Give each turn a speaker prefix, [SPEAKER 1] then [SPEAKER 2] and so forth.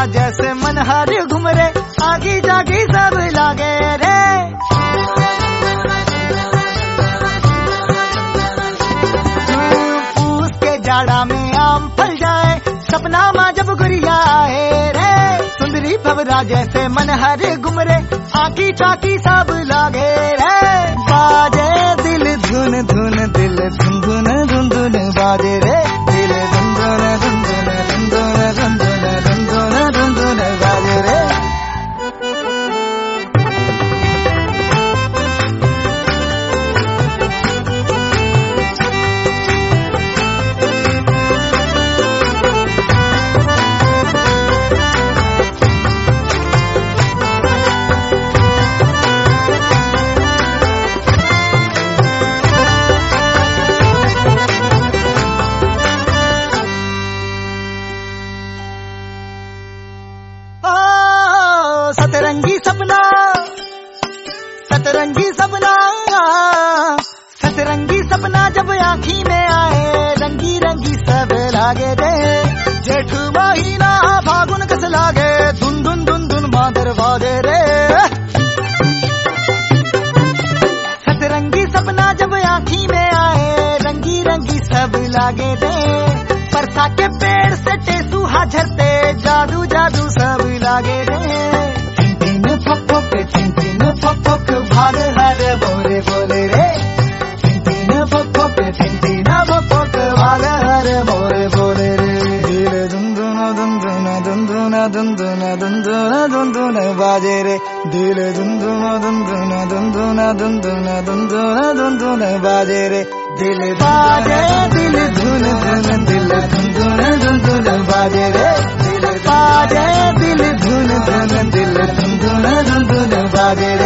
[SPEAKER 1] भवरा जैसे मन हर घूम रे, आगी जागी सब लागे रे। पूस के जाड़ा में आम फल जाए, सपना माँ जब गुरिया आए रे। सुंदरी भवरा जैसे मन हर घूम रे, आकी चाकी सब लागे रे। बाजे दिल धुन धुन, दिल धुन धुन धुन धुन बाजे रे। दिल धुन धुन धुन धुन धुन धुन धुन धुन धुन धुन धुन बाजे रे। सतरंगी सपना, सतरंगी सपना, सतरंगी सपना जब आँखी में आए, रंगी रंगी सब लागे रे। जेठ महीना फागुन कस लागे, धुन धुन धुन धुन बादर बाजे रे। सतरंगी सपना जब आँखी में आए, रंगी रंगी सब लागे रे। परसा के पेड़ से टेसुहा झरते, जादू जादू सब लागे रे। फक फक भाग हर बोले बोले रे। टिंटिन फक फक, टिंटिन फक फक भाग हर बोले बोले रे। दिल धुंधुना धुंधुना धुंधुना धुंधुना धुंधुना धुंधुना बाजे रे। दिल धुंधुना धुंधुना धुंधुना धुंधुना धुंधुना धुंधुना बाजे रे। दिल बाजे दिल धुन धुन, दिल धुंधुना धुंधुना बाजे रे। दिल बाजे दिल धुन धुन, दिल धुंधुना धुंधुना बाजे रे।